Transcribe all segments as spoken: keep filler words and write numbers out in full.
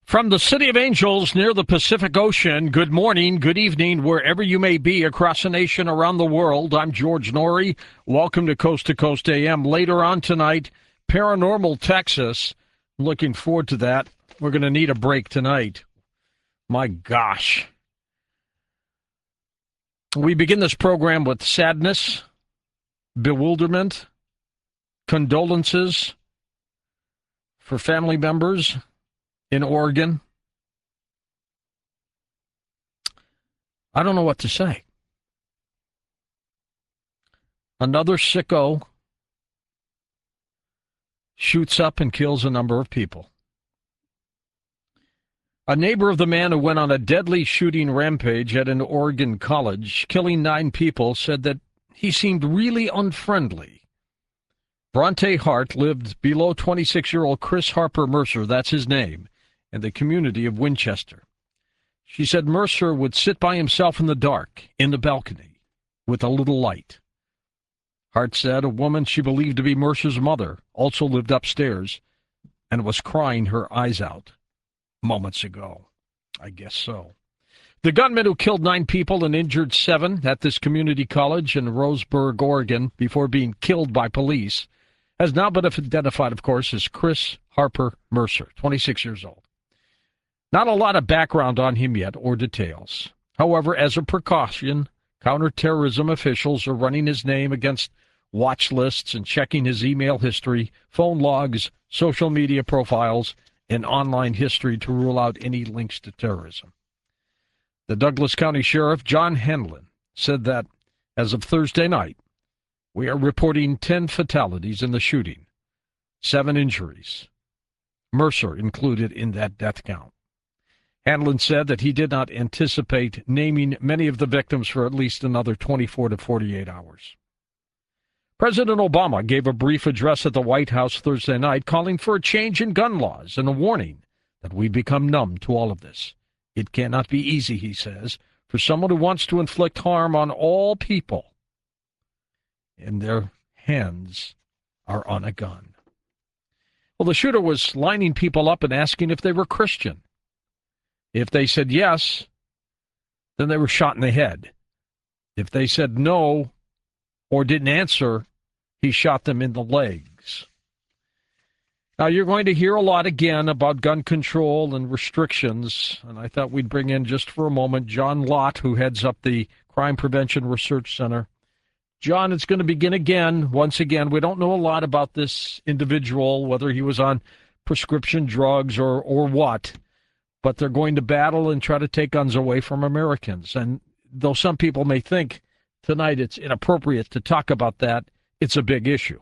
From the City of Angels near the Pacific Ocean, good morning, good evening, wherever you may be across the nation, around the world. I'm George Noory. Welcome to Coast to Coast A M. Later on tonight, Paranormal Texas. Looking forward to that. We're going to need a break tonight. My gosh. We begin this program with sadness, bewilderment, condolences for family members in Oregon. I don't know what to say. Another sicko shoots up and kills a number of people. A neighbor of the man who went on a deadly shooting rampage at an Oregon college, killing nine people, said that he seemed really unfriendly. Bronte Hart lived below twenty-six-year-old Chris Harper Mercer, that's his name, in the community of Winchester. She said Mercer would sit by himself in the dark, in the balcony, with a little light. Hart said a woman she believed to be Mercer's mother also lived upstairs and was crying her eyes out moments ago. I guess so. The gunman who killed nine people and injured seven at this community college in Roseburg, Oregon, before being killed by police, has now been identified, of course, as Chris Harper Mercer, twenty-six years old. Not a lot of background on him yet or details. However, as a precaution, counterterrorism officials are running his name against watch lists and checking his email history, phone logs, social media profiles, and online history to rule out any links to terrorism. The Douglas County Sheriff, John Hanlon, said that as of Thursday night, we are reporting ten fatalities in the shooting, seven injuries, Mercer included in that death count. Hanlon said that he did not anticipate naming many of the victims for at least another twenty-four to forty-eight hours. President Obama gave a brief address at the White House Thursday night calling for a change in gun laws and a warning that we become numb to all of this. It cannot be easy, he says, for someone who wants to inflict harm on all people, and their hands are on a gun. Well, the shooter was lining people up and asking if they were Christian. If they said yes, then they were shot in the head. If they said no or didn't answer, he shot them in the legs. Now, you're going to hear a lot again about gun control and restrictions, and I thought we'd bring in just for a moment John Lott, who heads up the Crime Prevention Research Center. John, it's going to begin again. Once again, we don't know a lot about this individual, whether he was on prescription drugs or, or what, but they're going to battle and try to take guns away from Americans. And though some people may think tonight it's inappropriate to talk about that, it's a big issue.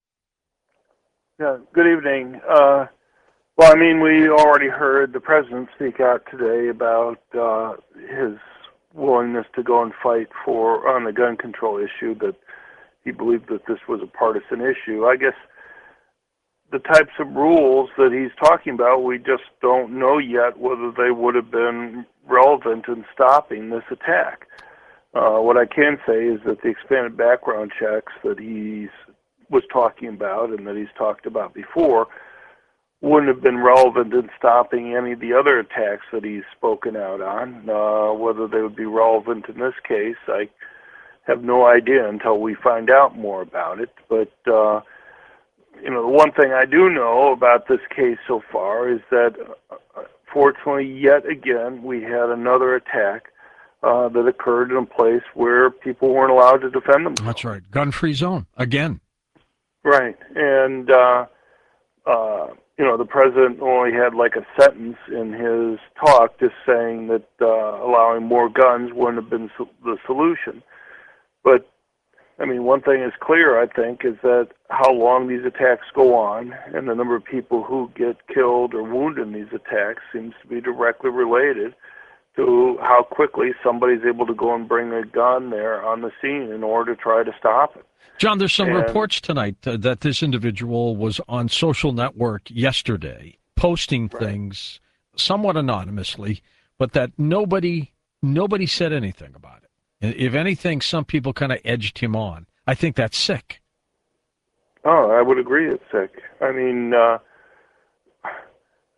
Yeah, good evening. Uh, well, I mean, we already heard the president speak out today about uh, his willingness to go and fight for on the gun control issue, that he believed that this was a partisan issue. I guess the types of rules that he's talking about, we just don't know yet whether they would have been relevant in stopping this attack. Uh, what I can say is that the expanded background checks that he was talking about and that he's talked about before wouldn't have been relevant in stopping any of the other attacks that he's spoken out on. Uh, whether they would be relevant in this case, I have no idea until we find out more about it. But, uh, you know, the one thing I do know about this case so far is that, uh, fortunately, yet again, we had another attack uh, that occurred in a place where people weren't allowed to defend themselves. That's right. Gun-free zone, again. Right. And, uh, uh, you know, the president only had like a sentence in his talk just saying that uh, allowing more guns wouldn't have been so- the solution. But, I mean, one thing is clear, I think, is that how long these attacks go on and the number of people who get killed or wounded in these attacks seems to be directly related to how quickly somebody's able to go and bring a gun there on the scene in order to try to stop it. John, there's some and, reports tonight uh, that this individual was on social network yesterday posting right. things somewhat anonymously, but that nobody nobody said anything about it. If anything, some people kind of edged him on. I think that's sick. Oh, I would agree it's sick. I mean, uh,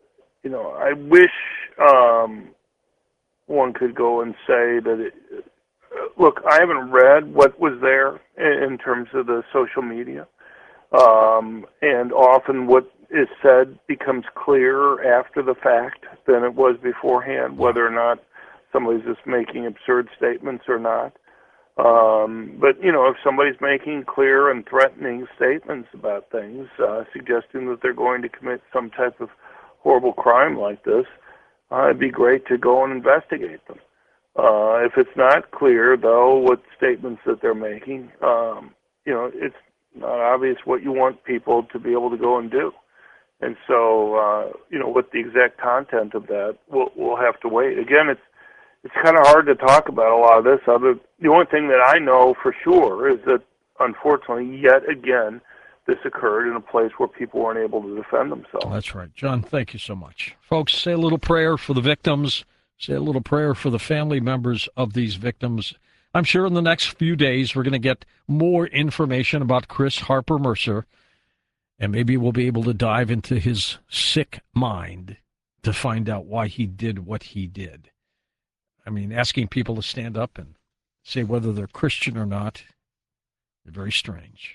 you know, I wish um, one could go and say that, it, look, I haven't read what was there in, in terms of the social media. Um, and often what is said becomes clearer after the fact than it was beforehand, whether or not somebody's just making absurd statements or not. Um, but, you know, if somebody's making clear and threatening statements about things, uh, suggesting that they're going to commit some type of horrible crime like this, uh, it'd be great to go and investigate them. Uh, if it's not clear, though, what statements that they're making, um, you know, it's not obvious what you want people to be able to go and do. And so, uh, you know, what the exact content of that, we'll, we'll have to wait. Again, it's it's kind of hard to talk about a lot of this. Other, the only thing that I know for sure is that, unfortunately, yet again, this occurred in a place where people weren't able to defend themselves. That's right. John, thank you so much. Folks, say a little prayer for the victims. Say a little prayer for the family members of these victims. I'm sure in the next few days we're going to get more information about Chris Harper Mercer, and maybe we'll be able to dive into his sick mind to find out why he did what he did. I mean, asking people to stand up and say whether they're Christian or not, they're very strange.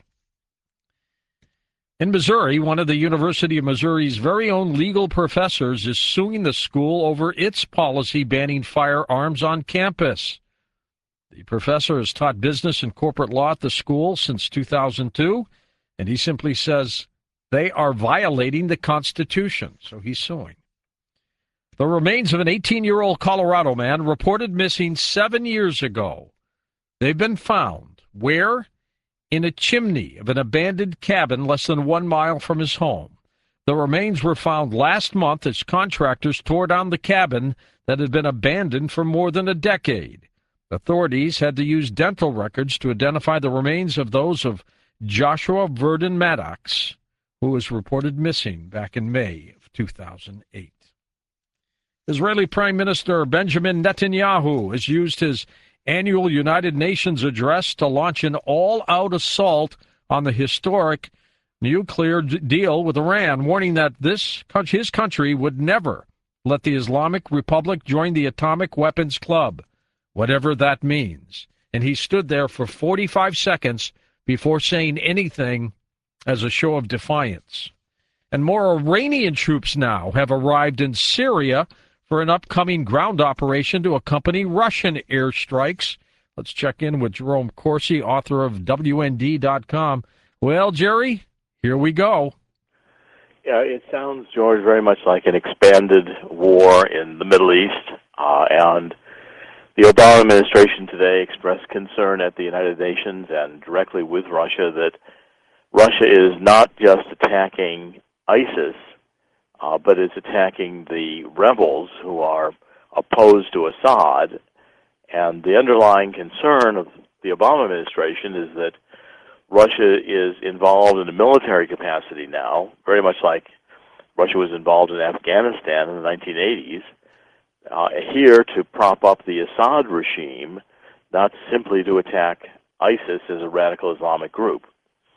In Missouri, one of the University of Missouri's very own legal professors is suing the school over its policy banning firearms on campus. The professor has taught business and corporate law at the school since two thousand two, and he simply says they are violating the Constitution, so he's suing. The remains of an eighteen-year-old Colorado man reported missing seven years ago. They've been found. Where? In a chimney of an abandoned cabin less than one mile from his home. The remains were found last month as contractors tore down the cabin that had been abandoned for more than a decade. Authorities had to use dental records to identify the remains of those of Joshua Verdon Maddox, who was reported missing back in May of two thousand eight. Israeli Prime Minister Benjamin Netanyahu has used his annual United Nations address to launch an all-out assault on the historic nuclear d- deal with Iran, warning that this his country would never let the Islamic Republic join the Atomic Weapons Club, whatever that means. And he stood there for forty-five seconds before saying anything as a show of defiance. And more Iranian troops now have arrived in Syria for an upcoming ground operation to accompany Russian airstrikes. Let's check in with Jerome Corsi, author of W N D dot com. Well, Jerry, here we go. Yeah, it sounds, George, very much like an expanded war in the Middle East, uh, and the Obama administration today expressed concern at the United Nations and directly with Russia that Russia is not just attacking ISIS, Uh, but is attacking the rebels who are opposed to Assad. And the underlying concern of the Obama administration is that Russia is involved in a military capacity now, very much like Russia was involved in Afghanistan in the nineteen eighties, uh, here to prop up the Assad regime, not simply to attack ISIS as a radical Islamic group.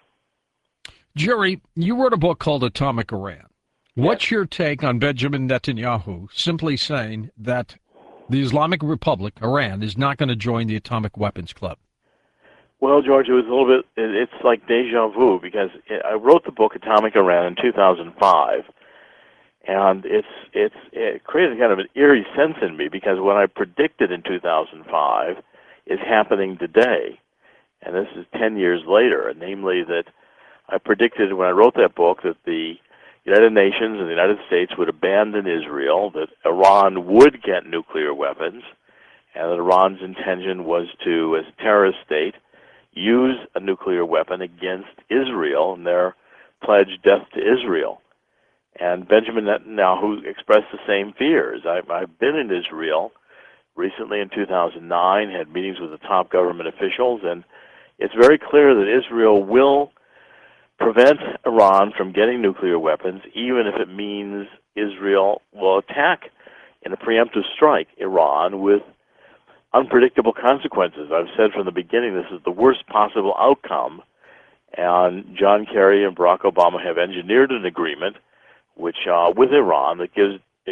Jerry, you wrote a book called Atomic Iran. What's your take on Benjamin Netanyahu simply saying that the Islamic Republic, Iran, is not going to join the Atomic Weapons Club? Well, George, it was a little bit, it's like deja vu, because I wrote the book Atomic Iran in two thousand five, and it's it's it created kind of an eerie sense in me, because what I predicted in two thousand five is happening today, and this is ten years later, and namely that I predicted when I wrote that book that the United Nations and the United States would abandon Israel, that Iran would get nuclear weapons, and that Iran's intention was to, as a terrorist state, use a nuclear weapon against Israel in their pledge death to Israel. And Benjamin Netanyahu expressed the same fears. I've, I've been in Israel recently in two thousand nine, had meetings with the top government officials, and it's very clear that Israel will prevent Iran from getting nuclear weapons, even if it means Israel will attack in a preemptive strike Iran with unpredictable consequences. I've said from the beginning this is the worst possible outcome, and John Kerry and Barack Obama have engineered an agreement which uh, with Iran that gives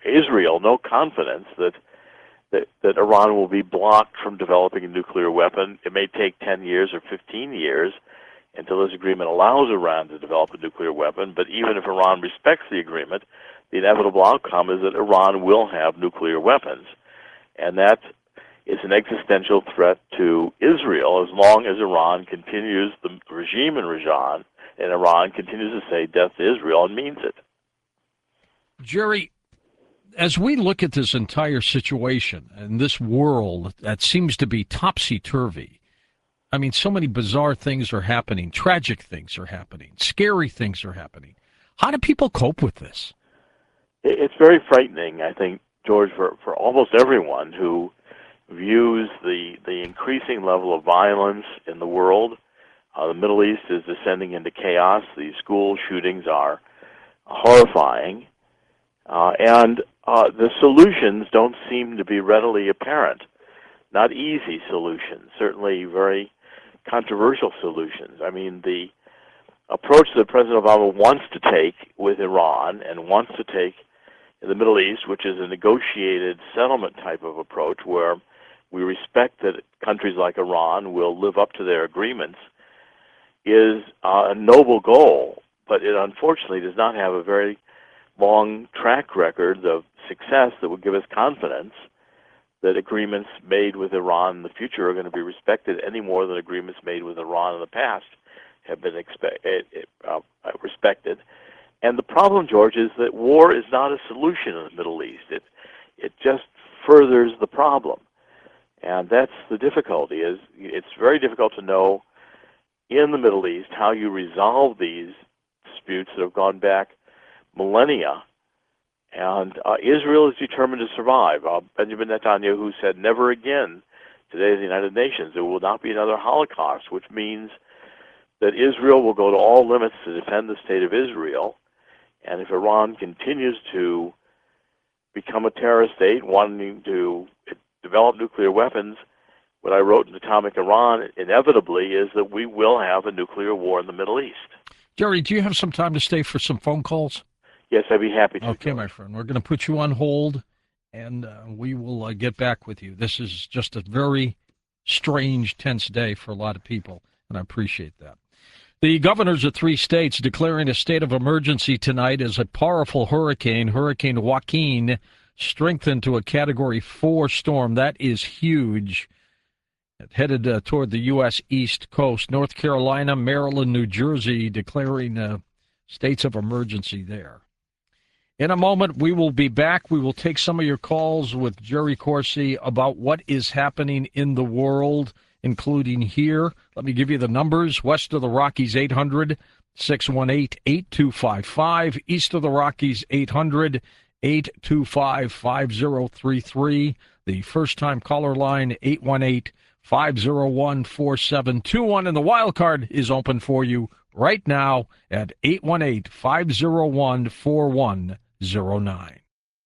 Israel no confidence that, that that Iran will be blocked from developing a nuclear weapon. It may take ten years or fifteen years until this agreement allows Iran to develop a nuclear weapon, but even if Iran respects the agreement, the inevitable outcome is that Iran will have nuclear weapons. And that is an existential threat to Israel as long as Iran continues, the regime in Iran, and Iran continues to say death to Israel and means it. Jerry, as we look at this entire situation and this world that seems to be topsy-turvy, I mean, so many bizarre things are happening, tragic things are happening, scary things are happening. How do people cope with this? It's very frightening, I think, George, for, for almost everyone who views the, the increasing level of violence in the world. Uh, the Middle East is descending into chaos. These school shootings are horrifying. Uh, and uh, the solutions don't seem to be readily apparent. Not easy solutions, certainly very controversial solutions. I mean, the approach that President Obama wants to take with Iran and wants to take in the Middle East, which is a negotiated settlement type of approach where we respect that countries like Iran will live up to their agreements, is uh, a noble goal, but it unfortunately does not have a very long track record of success that would give us confidence that agreements made with Iran in the future are going to be respected any more than agreements made with Iran in the past have been expect, uh, respected. And the problem, George, is that war is not a solution in the Middle East. It, it just furthers the problem. And that's the difficulty. Is it's very difficult to know in the Middle East how you resolve these disputes that have gone back millennia. And uh, Israel is determined to survive. Uh, Benjamin Netanyahu said, never again, today at the United Nations, there will not be another Holocaust, which means that Israel will go to all limits to defend the state of Israel. And if Iran continues to become a terrorist state, wanting to develop nuclear weapons, what I wrote in Atomic Iran inevitably is that we will have a nuclear war in the Middle East. Jerry, do you have some time to stay for some phone calls? Yes, I'd be happy to. Okay, my friend. We're going to put you on hold, and uh, we will uh, get back with you. This is just a very strange, tense day for a lot of people, and I appreciate that. The governors of three states declaring a state of emergency tonight as a powerful hurricane, Hurricane Joaquin, strengthened to a Category four storm. That is huge. It headed uh, toward the U S East Coast. North Carolina, Maryland, New Jersey declaring uh, states of emergency there. In a moment, we will be back. We will take some of your calls with Jerry Corsi about what is happening in the world, including here. Let me give you the numbers. West of the Rockies, eight hundred, six one eight, eight two five five. East of the Rockies, eight hundred, eight two five, five zero three three. The first-time caller line, eight one eight, five zero one, four seven two one. And the wild card is open for you right now at eight one eight, five zero one, four one zero nine.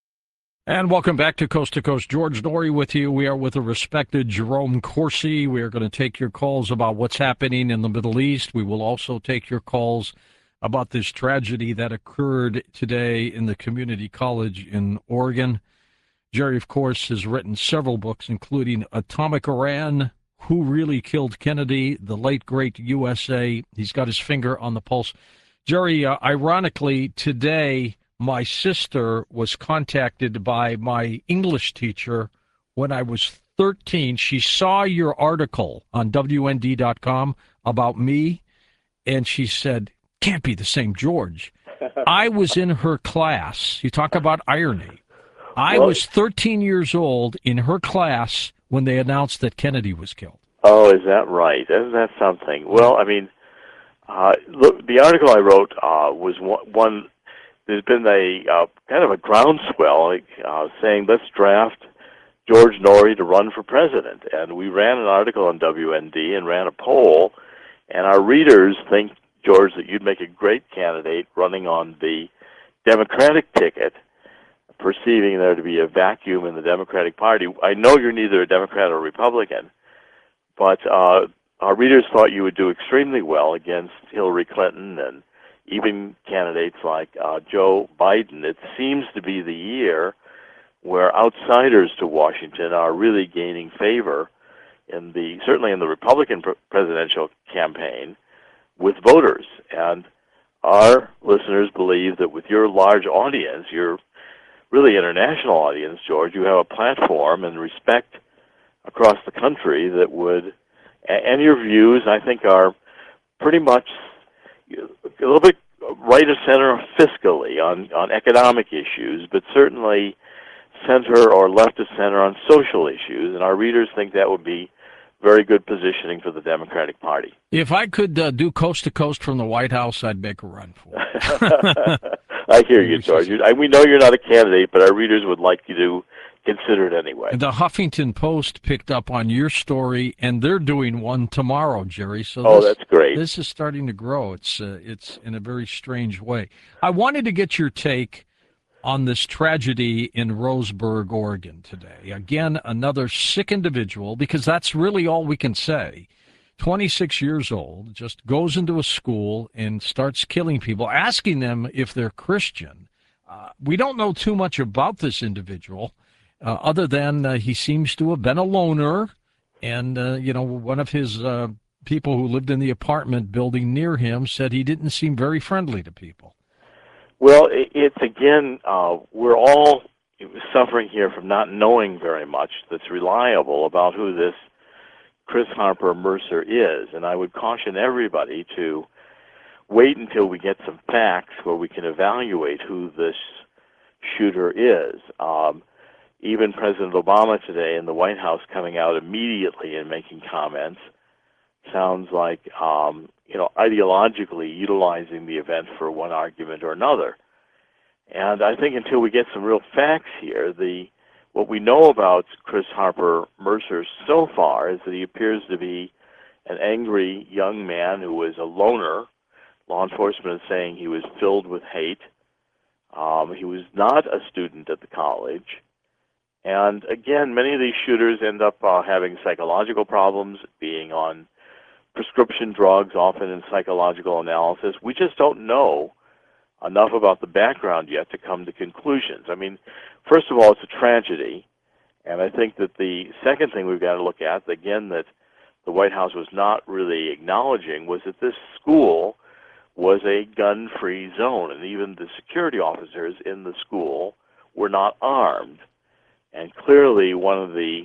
And welcome back to Coast to Coast. George Noory with you. We are with the respected Jerome Corsi. We are going to take your calls about what's happening in the Middle East. We will also take your calls about this tragedy that occurred today in the community college in Oregon. Jerry, of course, has written several books, including Atomic Iran, Who Really Killed Kennedy, The Late Great U S A. He's got his finger on the pulse. Jerry, uh, ironically, today my sister was contacted by my English teacher when I was thirteen. She saw your article on W N D dot com about me, and she said, can't be the same George. I was in her class. You talk about irony. I well, was thirteen years old in her class when they announced that Kennedy was killed. Oh, is that right? Isn't that something? Well, I mean, uh, look, the article I wrote uh, was one, one there's been a uh, kind of a groundswell like, uh, saying, let's draft George Noory to run for president. And we ran an article on W N D and ran a poll, and our readers think, George, that you'd make a great candidate running on the Democratic ticket, perceiving there to be a vacuum in the Democratic Party. I know you're neither a Democrat or a Republican, but uh, our readers thought you would do extremely well against Hillary Clinton and even candidates like uh, Joe Biden. It seems to be the year where outsiders to Washington are really gaining favor in the certainly in the Republican pr- presidential campaign with voters. And our listeners believe that with your large audience, your really international audience, George, you have a platform and respect across the country that would, and your views, I think, are pretty much a little bit right of center fiscally on, on economic issues, but certainly center or left of center on social issues, and our readers think that would be very good positioning for the Democratic Party. If I could uh, do coast to coast from the White House, I'd make a run for it. I hear you, George. You, I, we know you're not a candidate, but our readers would like you to consider it anyway. The Huffington Post picked up on your story, and they're doing one tomorrow, Jerry. So oh, this, that's great. This is starting to grow. It's uh, it's in a very strange way. I wanted to get your take on this tragedy in Roseburg, Oregon today. Again, another sick individual, because that's really all we can say. twenty-six years old, just goes into a school and starts killing people, asking them if they're Christian. Uh, we don't know too much about this individual, uh, other than uh, he seems to have been a loner, and, uh, you know, one of his uh, people who lived in the apartment building near him said he didn't seem very friendly to people. Well, it's again, uh, we're all suffering here from not knowing very much that's reliable about who this Chris Harper Mercer is. And I would caution everybody to wait until we get some facts where we can evaluate who this shooter is. Um, even President Obama today in the White House coming out immediately and making comments sounds like um, you know, ideologically utilizing the event for one argument or another. And I think until we get some real facts here, the what we know about Chris Harper Mercer so far is that he appears to be an angry young man who was a loner. Law enforcement is saying he was filled with hate. Um, he was not a student at the college. And again, many of these shooters end up uh, having psychological problems, being on prescription drugs, often in psychological analysis. We just don't know enough about the background yet to come to conclusions. I mean, first of all, it's a tragedy, and I think that the second thing we've got to look at, again, that the White House was not really acknowledging, was that this school was a gun-free zone, and even the security officers in the school were not armed. And clearly one of the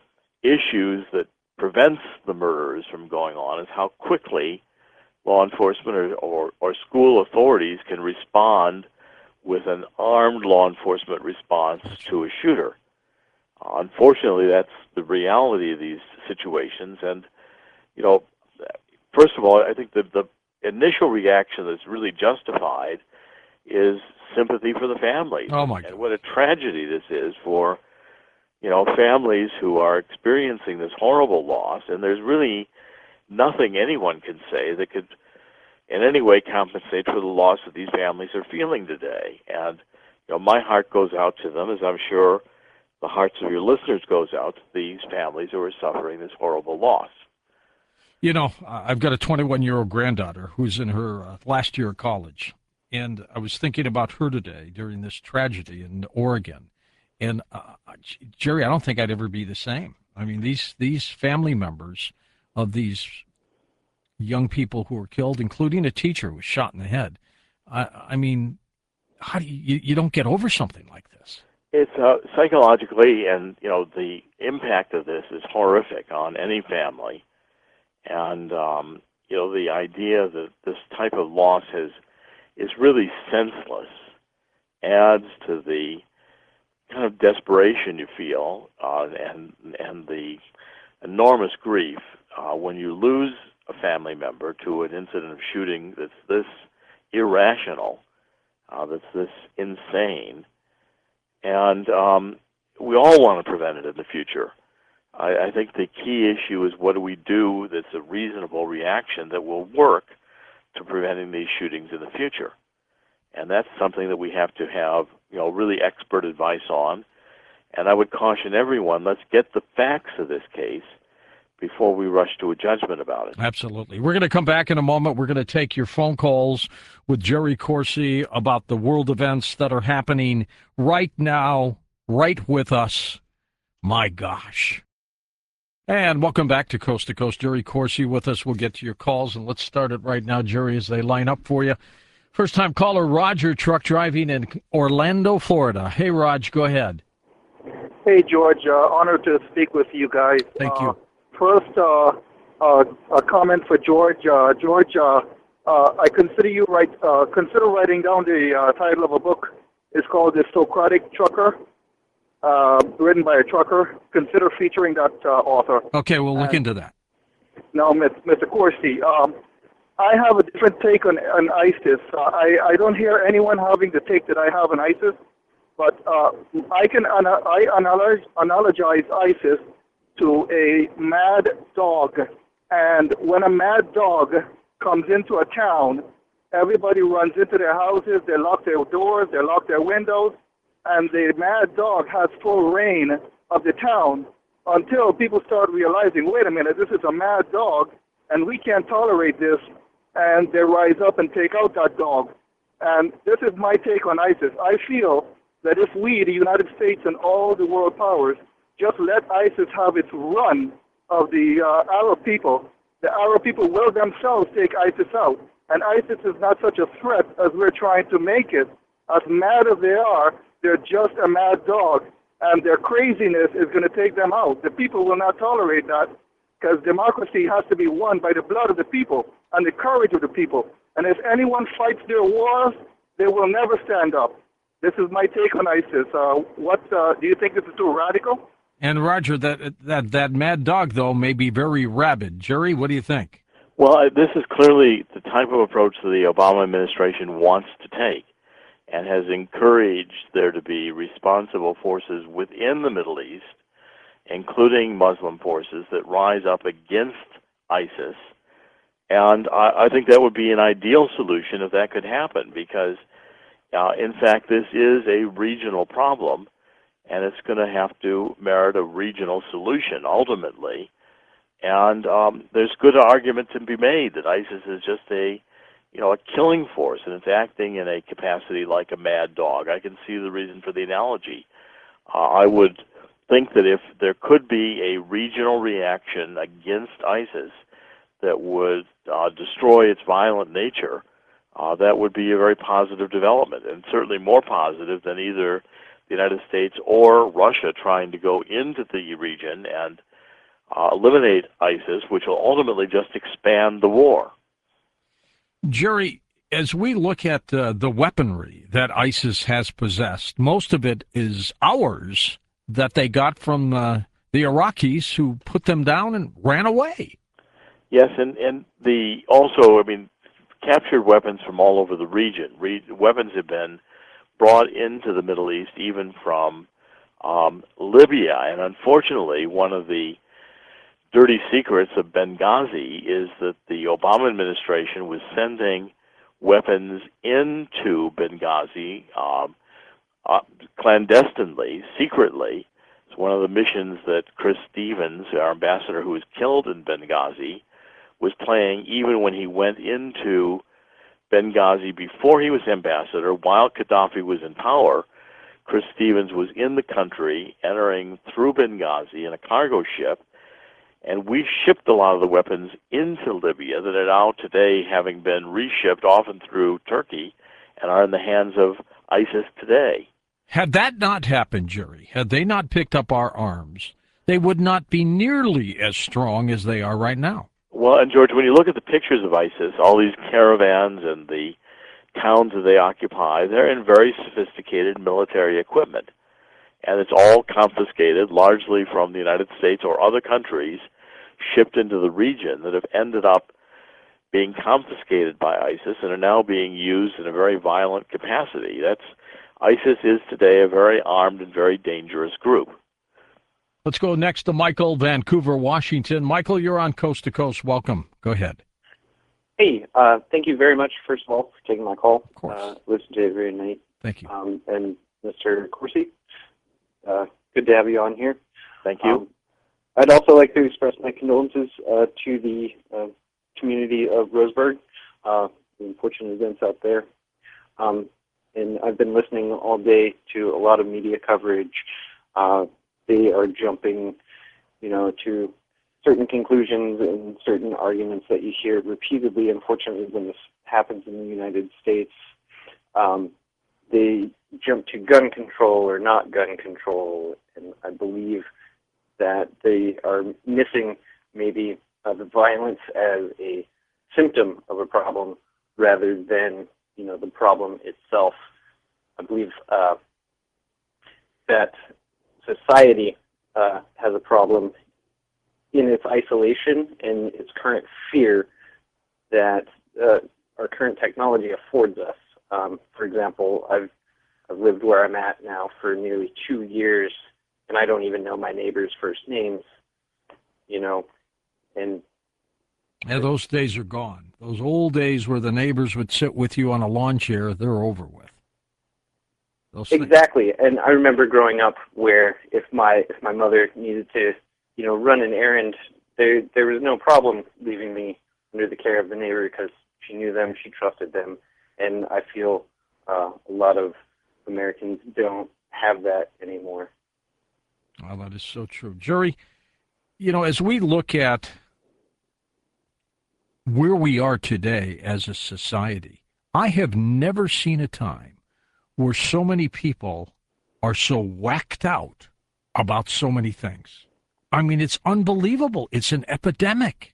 issues that prevents the murders from going on is how quickly law enforcement or, or, or school authorities can respond with an armed law enforcement response to a shooter. Uh, unfortunately, that's the reality of these situations. And, you know, first of all, I think that the initial reaction that's really justified is sympathy for the families. Oh, my God. And what a tragedy this is for, you know, families who are experiencing this horrible loss, and there's really nothing anyone can say that could in any way compensate for the loss that these families are feeling today. And, you know, my heart goes out to them, as I'm sure the hearts of your listeners goes out to these families who are suffering this horrible loss. You know, I've got a twenty-one-year-old granddaughter who's in her uh, last year of college, and I was thinking about her today during this tragedy in Oregon. And, uh, Jerry, I don't think I'd ever be the same. I mean, these these family members of these young people who were killed, including a teacher who was shot in the head, I, I mean, how do you, you don't get over something like this? It's uh, psychologically, and, you know, the impact of this is horrific on any family. And, um, you know, the idea that this type of loss has, is really senseless adds to the kind of desperation you feel uh, and and the enormous grief uh, when you lose a family member to an incident of shooting that's this irrational, uh, that's this insane. And um, we all want to prevent it in the future. I, I think the key issue is what do we do that's a reasonable reaction that will work to preventing these shootings in the future. And that's something that we have to have, you know, really expert advice on. And I would caution everyone, let's get the facts of this case before we rush to a judgment about it. Absolutely. We're going to come back in a moment. We're going to take your phone calls with Jerry Corsi about the world events that are happening right now right with us. My gosh. And welcome back to Coast to Coast. Jerry Corsi with us. We'll get to your calls, and let's start it right now, Jerry, as they line up for you. First-time caller, Roger, truck driving in Orlando, Florida. Hey, Raj, go ahead. Hey, George. Uh, honored to speak with you guys. Thank uh, you. First, uh, uh, a comment for George. Uh, George, uh, uh, I consider you write. Uh, consider writing down the uh, title of a book. It's called "The Socratic Trucker," uh, written by a trucker. Consider featuring that uh, author. Okay, we'll look And into that. now, Mister Corsi, um, I have a different take on, on ISIS. Uh, I, I don't hear anyone having the take that I have on ISIS, but uh, I can ana- I analogize, analogize ISIS to a mad dog. And when a mad dog comes into a town, everybody runs into their houses, they lock their doors, they lock their windows, and the mad dog has full reign of the town until people start realizing, wait a minute, this is a mad dog, and we can't tolerate this, and they rise up and take out that dog. And this is my take on ISIS. I feel that if we, the United States and all the world powers, just let ISIS have its run of the uh, Arab people, the Arab people will themselves take ISIS out. And ISIS is not such a threat as we're trying to make it. As mad as they are, they're just a mad dog. And their craziness is going to take them out. The people will not tolerate that, because democracy has to be won by the blood of the people and the courage of the people. And if anyone fights their wars, they will never stand up. This is my take on ISIS. Uh, what uh, do you think this is too radical? And Roger, that that that mad dog, though, may be very rabid. Jerry, what do you think? Well, I- this is clearly the type of approach that the Obama administration wants to take and has encouraged there to be responsible forces within the Middle East, including Muslim forces, that rise up against ISIS. And I, I think that would be an ideal solution if that could happen, because, uh, in fact, this is a regional problem, and it's going to have to merit a regional solution ultimately. And um, there's good argument to be made that ISIS is just a, you know, a killing force, and it's acting in a capacity like a mad dog. I can see the reason for the analogy. Uh, I would think that if there could be a regional reaction against ISIS that would uh, destroy its violent nature, uh, that would be a very positive development, and certainly more positive than either the United States or Russia trying to go into the region and uh, eliminate ISIS, which will ultimately just expand the war. Jerry, as we look at uh, the weaponry that ISIS has possessed, most of it is ours that they got from uh, the Iraqis who put them down and ran away. Yes, and, and the also, I mean, captured weapons from all over the region. Re- weapons have been brought into the Middle East, even from um, Libya. And unfortunately, one of the dirty secrets of Benghazi is that the Obama administration was sending weapons into Benghazi um, uh, clandestinely, secretly. It's one of the missions that Chris Stevens, our ambassador who was killed in Benghazi, was playing even when he went into Benghazi before he was ambassador. While Gaddafi was in power, Chris Stevens was in the country, entering through Benghazi in a cargo ship, and we shipped a lot of the weapons into Libya that are now today having been reshipped, often through Turkey, and are in the hands of ISIS today. Had that not happened, Jerry, had they not picked up our arms, they would not be nearly as strong as they are right now. Well, and George, when you look at the pictures of ISIS, all these caravans and the towns that they occupy, they're in very sophisticated military equipment. And it's all confiscated, largely from the United States or other countries, shipped into the region, that have ended up being confiscated by ISIS and are now being used in a very violent capacity. That's ISIS is today a very armed and very dangerous group. Let's go next to Michael, Vancouver, Washington. Michael, you're on Coast to Coast. Welcome. Go ahead. Hey, uh, thank you very much, first of all, for taking my call. Of course. Uh, listen to it every night. Thank you. Um, and Mister Corsi, uh, good to have you on here. Thank you. Um, I'd also like to express my condolences uh, to the uh, community of Roseburg, uh, the unfortunate events out there. Um, and I've been listening all day to a lot of media coverage. Uh, they are jumping, you know, to certain conclusions and certain arguments that you hear repeatedly. Unfortunately, when this happens in the United States, um, they jump to gun control or not gun control, and I believe that they are missing maybe uh, the violence as a symptom of a problem rather than, you know, the problem itself. I believe uh, that society uh, has a problem in its isolation and its current fear that uh, our current technology affords us. Um, for example, I've, I've lived where I'm at now for nearly two years, and I don't even know my neighbors' first names, you know, and Yeah, those days are gone. Those old days where the neighbors would sit with you on a lawn chair, they're over with. Those things- exactly. And I remember growing up where if my if my mother needed to, you know, run an errand, there there was no problem leaving me under the care of the neighbor because she knew them, she trusted them, and I feel uh, a lot of Americans don't have that anymore. Well, that is so true. Jerry, you know, as we look at where we are today as a society, I have never seen a time where so many people are so whacked out about so many things. I mean, it's unbelievable. It's an epidemic.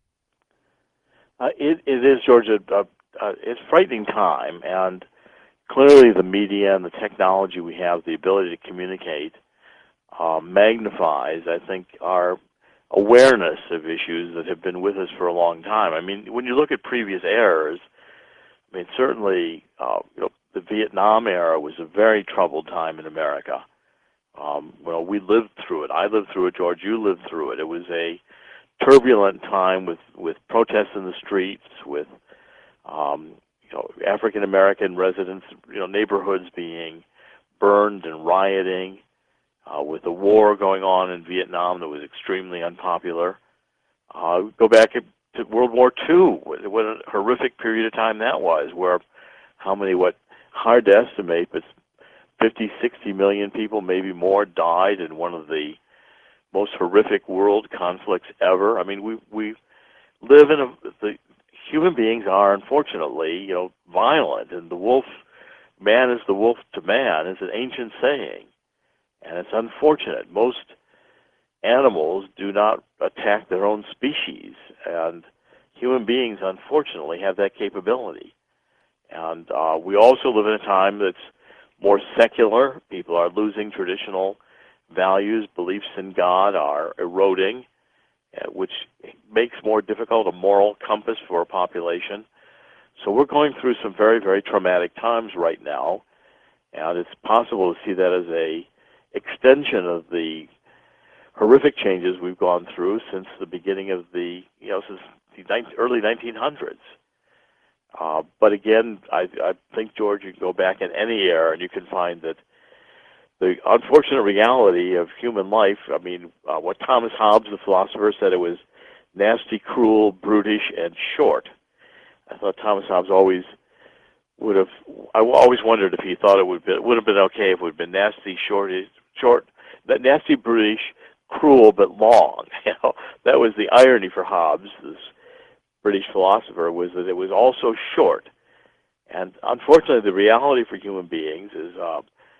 Uh, it, it is, George. A, a, a, it's a frightening time, and clearly the media and the technology we have, the ability to communicate, uh, magnifies, I think, our awareness of issues that have been with us for a long time. I mean, when you look at previous eras, I mean, certainly, uh, you know, the Vietnam era was a very troubled time in America. Um, well, we lived through it. I lived through it. George, you lived through it. It was a turbulent time with, with protests in the streets, with um, you know, African American residents, you know, neighborhoods being burned and rioting, uh, with a war going on in Vietnam that was extremely unpopular. Uh, go back to World War Two. What, what a horrific period of time that was, where how many, what, hard to estimate, but fifty, sixty million people, maybe more, died in one of the most horrific world conflicts ever. I mean, we we live in a, the human beings are unfortunately, you know, violent, and the wolf, man is the wolf to man, is an ancient saying, and it's unfortunate. Most animals do not attack their own species, and human beings, unfortunately, have that capability. And uh, we also live in a time that's more secular. People are losing traditional values. Beliefs in God are eroding, uh, which makes more difficult a moral compass for a population. So we're going through some very, very traumatic times right now, and it's possible to see that as a extension of the horrific changes we've gone through since the beginning of the, you know, since the early nineteen hundreds. Uh, but again, I, I think, George, you can go back in any era and you can find that the unfortunate reality of human life, I mean, uh, what Thomas Hobbes, the philosopher, said, it was nasty, cruel, brutish, and short. I thought Thomas Hobbes always would have, I always wondered if he thought it would, be, it would have been okay if it would have been nasty, short, short, nasty, brutish, cruel, but long. You know, that was the irony for Hobbes, this British philosopher, was that it was also short. And unfortunately, the reality for human beings is uh,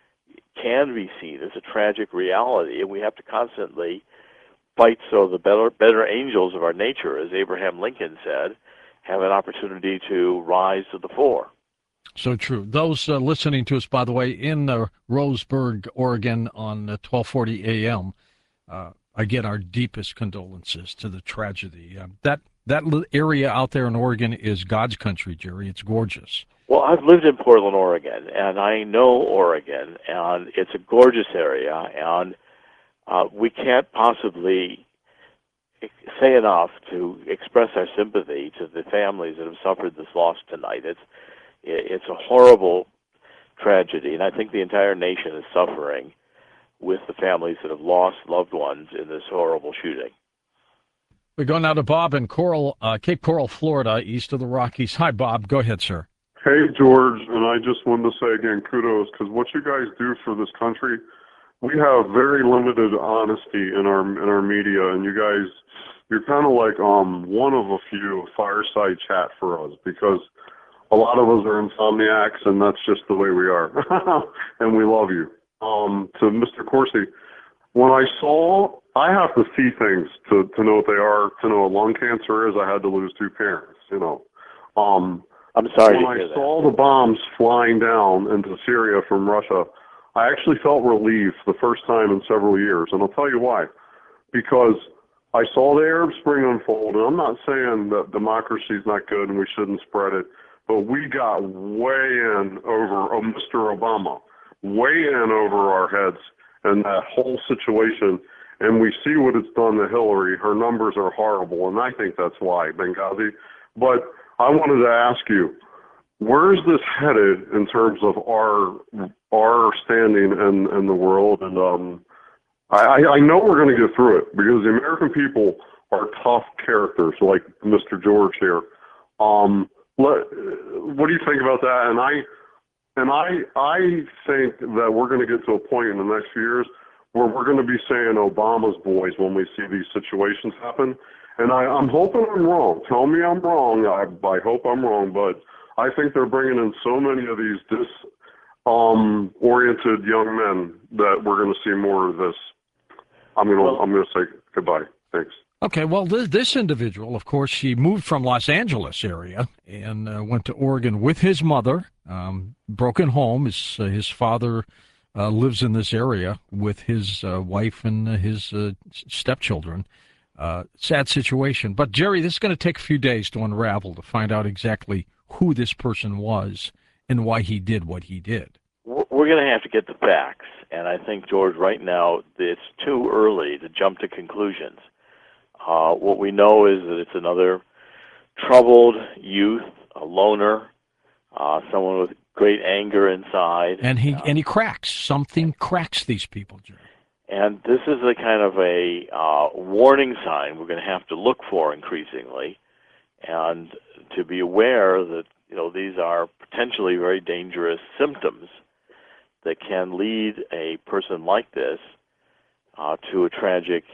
can be seen as a tragic reality, and we have to constantly fight so the better, better angels of our nature, as Abraham Lincoln said, have an opportunity to rise to the fore. So true. Those uh, listening to us, by the way, in uh, Roseburg, Oregon on uh, twelve forty A M, uh, again, our deepest condolences to the tragedy. Uh, that That area out there in Oregon is God's country, Jerry. It's gorgeous. Well, I've lived in Portland, Oregon, and I know Oregon, and it's a gorgeous area, and uh, we can't possibly say enough to express our sympathy to the families that have suffered this loss tonight. It's it's a horrible tragedy, and I think the entire nation is suffering with the families that have lost loved ones in this horrible shooting. We go now to Bob in Coral, uh, Cape Coral, Florida, east of the Rockies. Hi, Bob. Go ahead, sir. Hey, George, and I just wanted to say again, kudos, because what you guys do for this country, we have very limited honesty in our in our media, and you guys, you're kind of like um one of a few fireside chat for us, because a lot of us are insomniacs, and that's just the way we are, and we love you. Um, to Mister Corsi, when I saw, I have to see things to to know what they are. To know what lung cancer is, I had to lose two parents. You know. Um, I'm sorry when to hear I that. saw the bombs flying down into Syria from Russia, I actually felt relief the first time in several years, and I'll tell you why. Because I saw the Arab Spring unfold, and I'm not saying that democracy is not good and we shouldn't spread it, but we got way in over oh, Mister Obama, way in over our heads and that whole situation, and we see what it's done to Hillary. Her numbers are horrible, and I think that's why, Benghazi. But I wanted to ask you, where is this headed in terms of our our standing in, in the world? And um, I, I know we're going to get through it, because the American people are tough characters, like Mister George here. Um, let, what do you think about that? And I and I I think that we're going to get to a point in the next few years where we're going to be saying Obama's boys when we see these situations happen. And I, I'm hoping I'm wrong. Tell me I'm wrong. I, I hope I'm wrong, but I think they're bringing in so many of these dis um, oriented young men that we're going to see more of this. I'm going to well, I'm going to say goodbye. Thanks. Okay, well, this, this individual, of course, he moved from Los Angeles area and uh, went to Oregon with his mother. Um, broken home. His uh, his father uh, lives in this area with his uh, wife and uh, his uh, stepchildren. Uh, sad situation. But, Jerry, this is going to take a few days to unravel, to find out exactly who this person was and why he did what he did. We're going to have to get the facts. And I think, George, right now, it's too early to jump to conclusions. Uh, what we know is that it's another troubled youth, a loner, uh, someone with great anger inside. And he, uh, and he cracks. Something cracks these people, Jerry. And this is a kind of a uh, warning sign we're going to have to look for increasingly, and to be aware that, you know, these are potentially very dangerous symptoms that can lead a person like this uh, to a tragic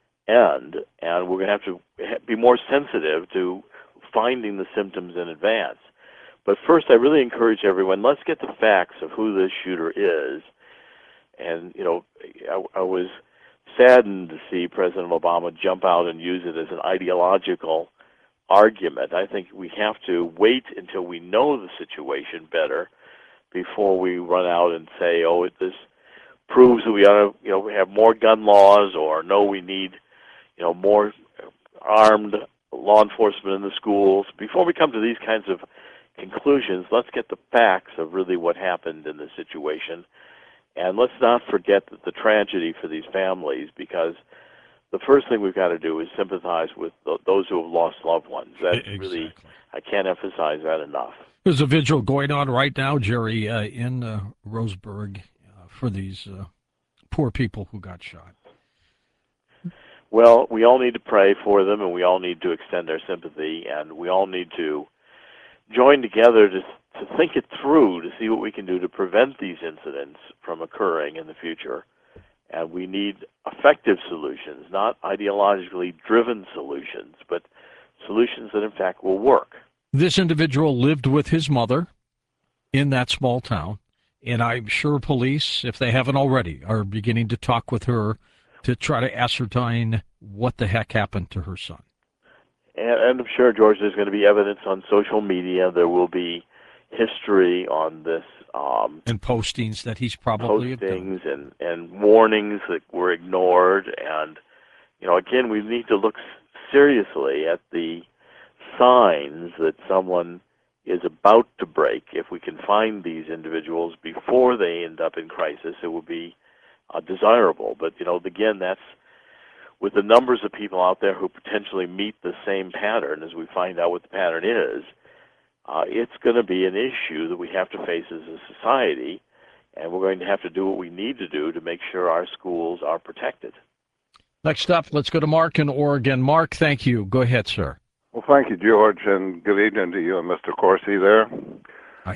end. And we're going to have to be more sensitive to finding the symptoms in advance. But first, I really encourage everyone, let's get the facts of who this shooter is. And, you know, I, I was saddened to see President Obama jump out and use it as an ideological argument. I think we have to wait until we know the situation better before we run out and say, oh, it, this proves that we ought to, you know, we have more gun laws, or no, we need, you know, more armed law enforcement in the schools. Before we come to these kinds of conclusions, let's get the facts of really what happened in the situation. And let's not forget that the tragedy for these families, because the first thing we've got to do is sympathize with th- those who have lost loved ones. That's exactly. really, I can't emphasize that enough. There's a vigil going on right now, Jerry, uh, in uh, Roseburg uh, for these uh, poor people who got shot. Well, we all need to pray for them, and we all need to extend our sympathy, and we all need to join together to to think it through, to see what we can do to prevent these incidents from occurring in the future. And we need effective solutions, not ideologically driven solutions, but solutions that in fact will work. This individual lived with his mother in that small town, and I'm sure police, if they haven't already, are beginning to talk with her to try to ascertain what the heck happened to her son. And, and I'm sure, George, there's going to be evidence on social media. There will be history on this. Um, and postings that he's probably postings and, and warnings that were ignored. And, you know, again, we need to look seriously at the signs that someone is about to break. If we can find these individuals before they end up in crisis, it will be uh, desirable. But, you know, again, that's with the numbers of people out there who potentially meet the same pattern, as we find out what the pattern is, uh, it's going to be an issue that we have to face as a society, and we're going to have to do what we need to do to make sure our schools are protected. Next up, let's go to Mark in Oregon. Mark, thank you. Go ahead, sir. Well, thank you, George, and good evening to you and Mister Corsi there. Hi,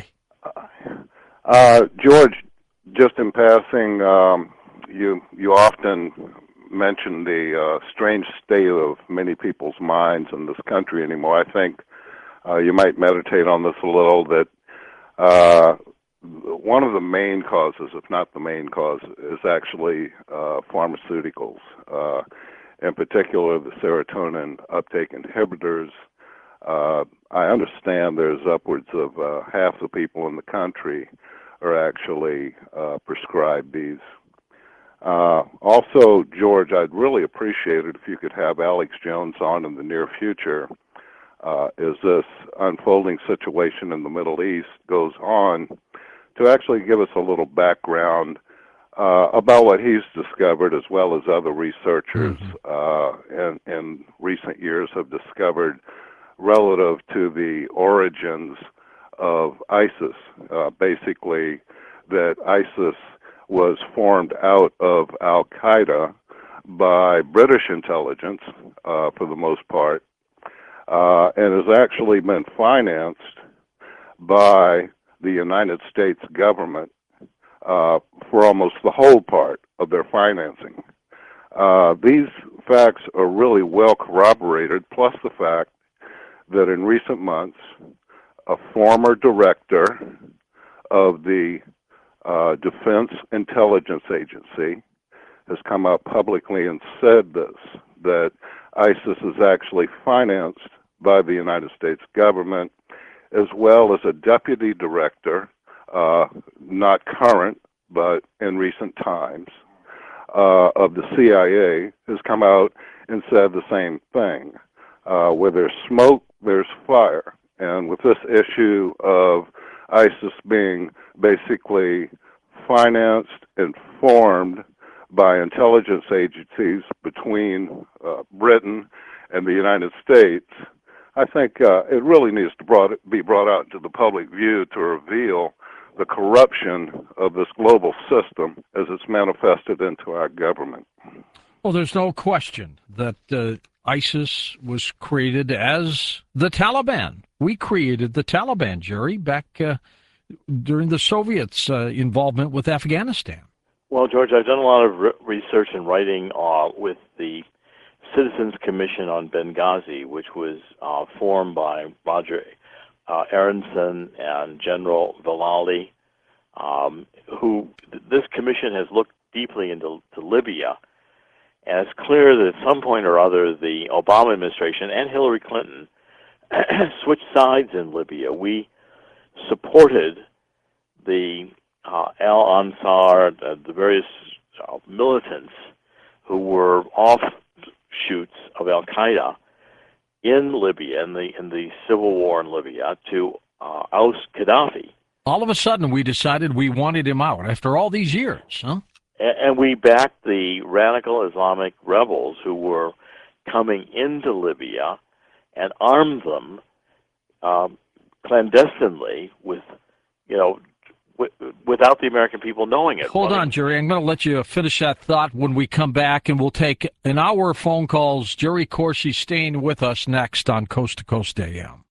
Uh, George, just in passing, um, you you often mention the uh, strange state of many people's minds in this country anymore. I think uh, you might meditate on this a little, that uh, one of the main causes, if not the main cause, is actually uh, pharmaceuticals, uh, in particular the serotonin uptake inhibitors. Uh, I understand there's upwards of uh, half the people in the country are actually uh, prescribed these. Uh, also, George, I'd really appreciate it if you could have Alex Jones on in the near future uh, as this unfolding situation in the Middle East goes on, to actually give us a little background uh, about what he's discovered, as well as other researchers mm-hmm. uh, in, in recent years have discovered relative to the origins of ISIS. Uh, basically, that ISIS was formed out of Al-Qaeda by British intelligence, uh, for the most part, uh, and has actually been financed by the United States government uh, for almost the whole part of their financing. Uh, these facts are really well corroborated, plus the fact that in recent months, a former director of the uh, Defense Intelligence Agency has come out publicly and said this, that ISIS is actually financed by the United States government, as well as a deputy director, uh, not current, but in recent times, uh, of the C I A has come out and said the same thing. Uh, where there's smoke, there's fire. And with this issue of ISIS being basically financed and formed by intelligence agencies between uh, Britain and the United States, I think uh, it really needs to brought, be brought out into the public view to reveal the corruption of this global system as it's manifested into our government. Well, there's no question that uh, ISIS was created as the Taliban. We created the Taliban, Jerry, back uh, during the Soviets' uh, involvement with Afghanistan. Well, George, I've done a lot of re- research and writing uh, with the Citizens Commission on Benghazi, which was uh, formed by Roger uh, Aronson and General Vallali, um, who th- this commission has looked deeply into to Libya. And it's clear that at some point or other, the Obama administration and Hillary Clinton switched sides in Libya. We supported the uh, Al-Ansar, uh, the various uh, militants who were offshoots of Al-Qaeda in Libya, in the, in the civil war in Libya, to uh, oust Gaddafi. All of a sudden, we decided we wanted him out after all these years, huh? And we backed the radical Islamic rebels who were coming into Libya and armed them um, clandestinely with, you know, w- without the American people knowing it. Hold on, Jerry. I'm going to let you finish that thought when we come back, and we'll take an hour of phone calls. Jerry Corsi staying with us next on Coast to Coast A M.